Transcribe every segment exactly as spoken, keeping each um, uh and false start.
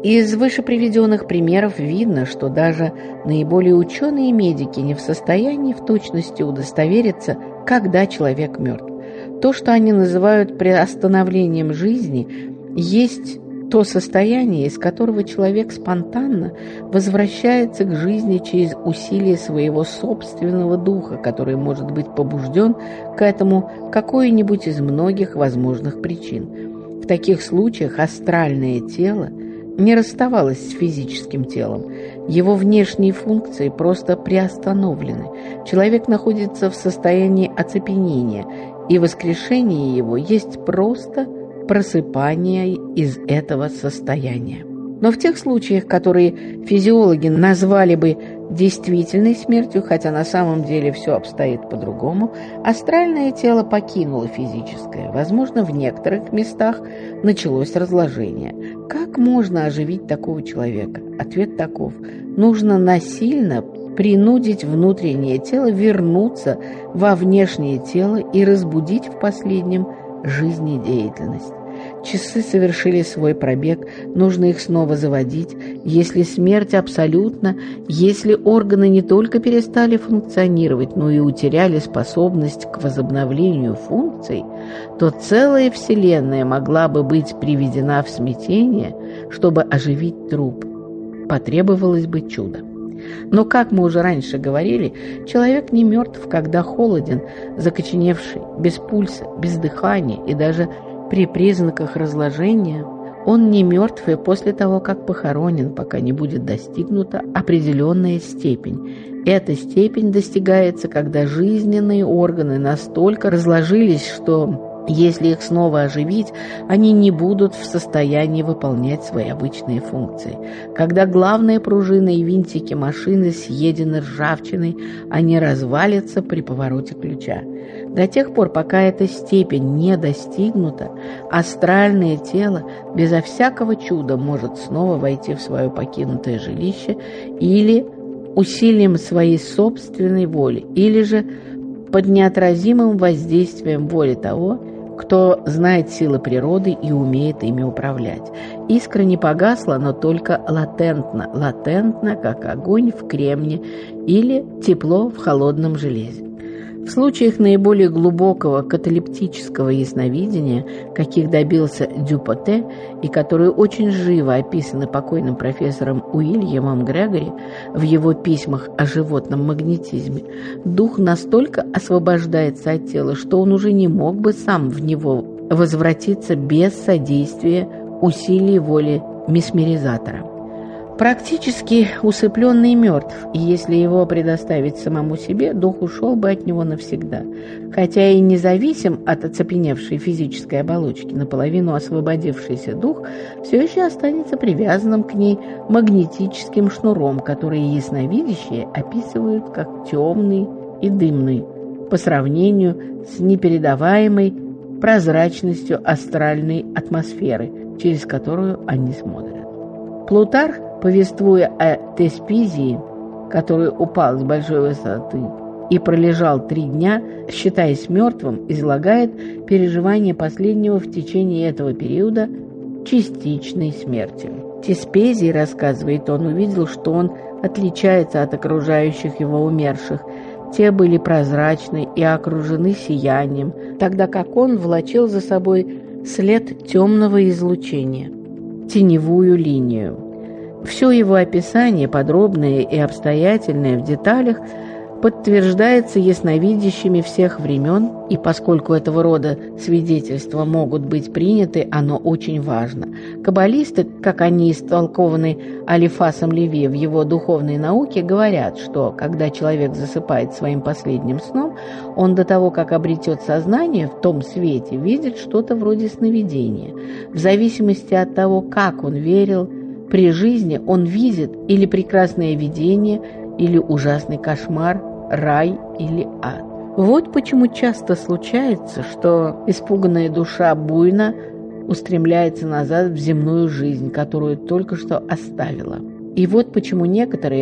Из вышеприведенных примеров видно, что даже наиболее ученые медики не в состоянии в точности удостовериться, когда человек мертв. То, что они называют приостановлением жизни, есть то состояние, из которого человек спонтанно возвращается к жизни через усилие своего собственного духа, который может быть побужден к этому какой-нибудь из многих возможных причин. В таких случаях астральное тело не расставалось с физическим телом. Его внешние функции просто приостановлены. Человек находится в состоянии оцепенения, и воскрешение его есть просто просыпание из этого состояния. Но в тех случаях, которые физиологи назвали бы действительной смертью, хотя на самом деле все обстоит по-другому, астральное тело покинуло физическое. Возможно, в некоторых местах началось разложение. Как можно оживить такого человека? Ответ таков: нужно насильно принудить внутреннее тело вернуться во внешнее тело и разбудить в последнем жизнедеятельность. Часы совершили свой пробег, нужно их снова заводить. Если смерть абсолютна, если органы не только перестали функционировать, но и утеряли способность к возобновлению функций, то целая Вселенная могла бы быть приведена в смятение, чтобы оживить труп. Потребовалось бы чудо. Но, как мы уже раньше говорили, человек не мертв, когда холоден, закоченевший, без пульса, без дыхания и даже при признаках разложения. Он не мертв и после того, как похоронен, пока не будет достигнута определенная степень. Эта степень достигается, когда жизненные органы настолько разложились, что, если их снова оживить, они не будут в состоянии выполнять свои обычные функции. Когда главная пружина и винтики машины съедены ржавчиной, они развалятся при повороте ключа. До тех пор, пока эта степень не достигнута, астральное тело безо всякого чуда может снова войти в свое покинутое жилище или усилием своей собственной воли, или же под неотразимым воздействием воли того, кто знает силы природы и умеет ими управлять. Искра не погасла, но только латентно, латентно, как огонь в кремне или тепло в холодном железе. В случаях наиболее глубокого каталептического ясновидения, каких добился Дюпоте и которые очень живо описаны покойным профессором Уильямом Грегори в его письмах о животном магнетизме, дух настолько освобождается от тела, что он уже не мог бы сам в него возвратиться без содействия усилий воли месмеризатора. Практически усыпленный мертв, и если его предоставить самому себе, дух ушел бы от него навсегда. Хотя и независим от оцепеневшей физической оболочки, наполовину освободившийся дух все еще останется привязанным к ней магнетическим шнуром, который ясновидящие описывают как темный и дымный, по сравнению с непередаваемой прозрачностью астральной атмосферы, через которую они смотрят. Плутарх, повествуя о Теспизии, который упал с большой высоты и пролежал три дня, считаясь мертвым, излагает переживание последнего в течение этого периода частичной смертью. Теспезий, рассказывает он, увидел, что он отличается от окружающих его умерших. Те были прозрачны и окружены сиянием, тогда как он влачил за собой след темного излучения, теневую линию. Все его описание, подробное и обстоятельное в деталях, подтверждается ясновидящими всех времен, и поскольку этого рода свидетельства могут быть приняты, оно очень важно. Каббалисты, как они истолкованы Алифасом Леви в его духовной науке, говорят, что когда человек засыпает своим последним сном, он до того, как обретет сознание в том свете, видит что-то вроде сновидения. В зависимости от того, как он верил при жизни, он видит или прекрасное видение, или ужасный кошмар, рай или ад. Вот почему часто случается, что испуганная душа буйно устремляется назад в земную жизнь, которую только что оставила. И вот почему некоторые,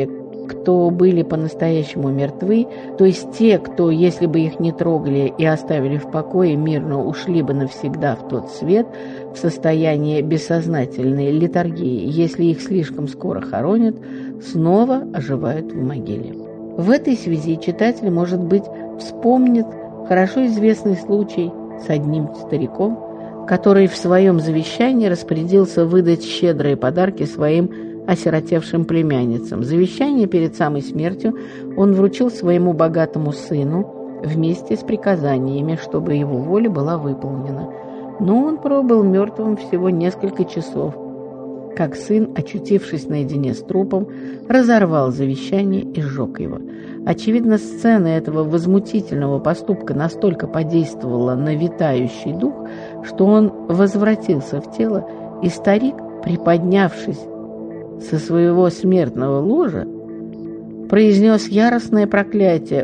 кто были по-настоящему мертвы, то есть те, кто, если бы их не трогали и оставили в покое, мирно ушли бы навсегда в тот свет, в состоянии бессознательной летаргии, если их слишком скоро хоронят, снова оживают в могиле. В этой связи читатель, может быть, вспомнит хорошо известный случай с одним стариком, который в своем завещании распорядился выдать щедрые подарки своим осиротевшим племянницам. Завещание перед самой смертью он вручил своему богатому сыну вместе с приказаниями, чтобы его воля была выполнена. Но он пробыл мертвым всего несколько часов, как сын, очутившись наедине с трупом, разорвал завещание и сжег его. Очевидно, сцена этого возмутительного поступка настолько подействовала на витающий дух, что он возвратился в тело, и старик, приподнявшись со своего смертного ложа, произнес яростное проклятие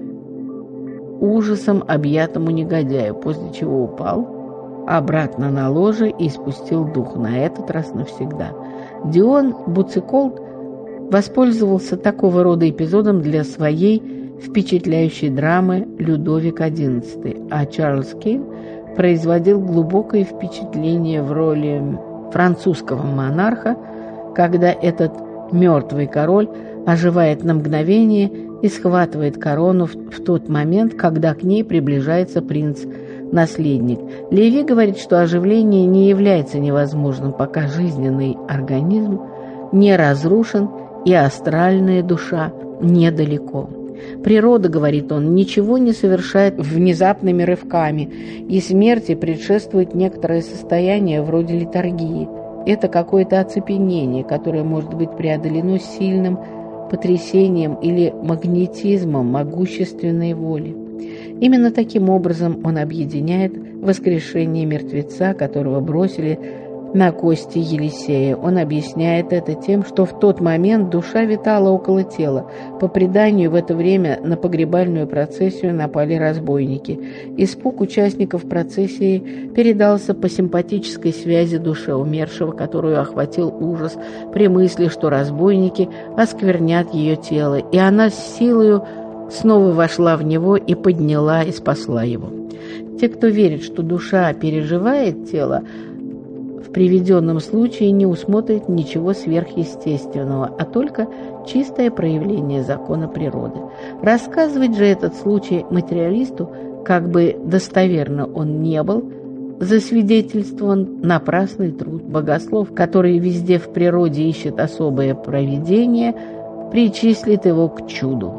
ужасом объятому негодяю, после чего упал обратно на ложе и испустил дух, на этот раз навсегда. Дион Буциколт воспользовался такого рода эпизодом для своей впечатляющей драмы «Людовик одиннадцатый», а Чарльз Кейн производил глубокое впечатление в роли французского монарха, когда этот мертвый король оживает на мгновение и схватывает корону в, в тот момент, когда к ней приближается принц-наследник. Леви говорит, что оживление не является невозможным, пока жизненный организм не разрушен и астральная душа недалеко. Природа, говорит он, ничего не совершает внезапными рывками, и смерти предшествует некоторое состояние вроде летаргии. Это какое-то оцепенение, которое может быть преодолено сильным потрясением или магнетизмом могущественной воли. Именно таким образом он объединяет воскрешение мертвеца, которого бросили на кости Елисея. Он объясняет это тем, что в тот момент душа витала около тела. По преданию, в это время на погребальную процессию напали разбойники. Испуг участников процессии передался по симпатической связи душе умершего, которую охватил ужас при мысли, что разбойники осквернят ее тело, и она с силою снова вошла в него и подняла и спасла его. Те, кто верит, что душа переживает тело, в приведенном случае не усмотрит ничего сверхъестественного, а только чистое проявление закона природы. Рассказывать же этот случай материалисту, как бы достоверно он не был, засвидетельствован напрасный труд. Богослов, который везде в природе ищет особое провидение, причислит его к чуду.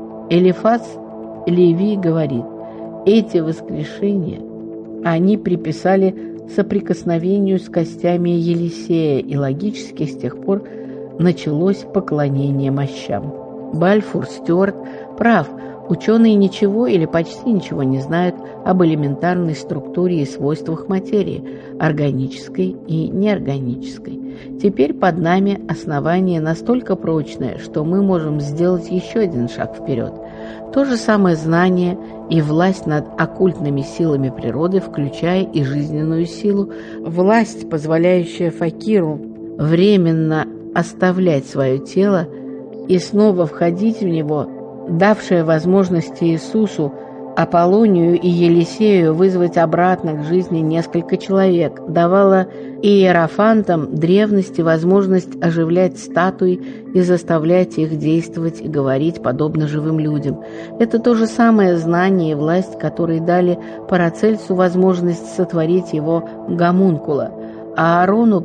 Элифаз Леви говорит: эти воскрешения они приписали соприкосновению с костями Елисея, и логически с тех пор началось поклонение мощам. Бальфур Стюарт прав, ученые ничего или почти ничего не знают об элементарной структуре и свойствах материи, органической и неорганической. Теперь под нами основание настолько прочное, что мы можем сделать еще один шаг вперед. То же самое знание и власть над оккультными силами природы, включая и жизненную силу, власть, позволяющая факиру временно оставлять свое тело и снова входить в него, давшая возможность Иисусу, Аполлонию и Елисею вызвать обратно к жизни несколько человек, давала иерофантам древности возможность оживлять статуи и заставлять их действовать и говорить подобно живым людям. Это то же самое знание и власть, которые дали Парацельсу возможность сотворить его гомункула, а Аарону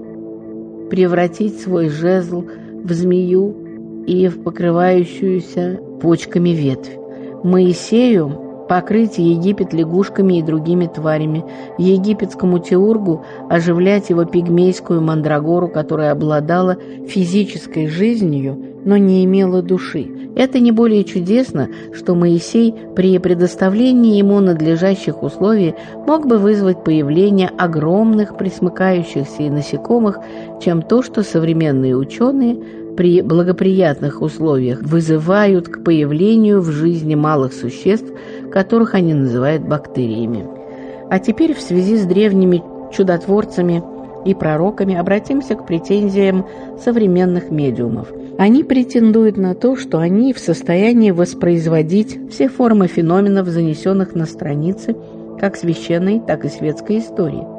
превратить свой жезл в змею и в покрывающуюся почками ветвь. Моисею покрыть Египет лягушками и другими тварями, египетскому теургу оживлять его пигмейскую мандрагору, которая обладала физической жизнью, но не имела души. Это не более чудесно, что Моисей при предоставлении ему надлежащих условий мог бы вызвать появление огромных пресмыкающихся и насекомых, чем то, что современные ученые при благоприятных условиях вызывают к появлению в жизни малых существ, которых они называют бактериями. А теперь в связи с древними чудотворцами и пророками, обратимся к претензиям современных медиумов. Они претендуют на то, что они в состоянии воспроизводить все формы феноменов, занесенных на страницы как священной, так и светской истории.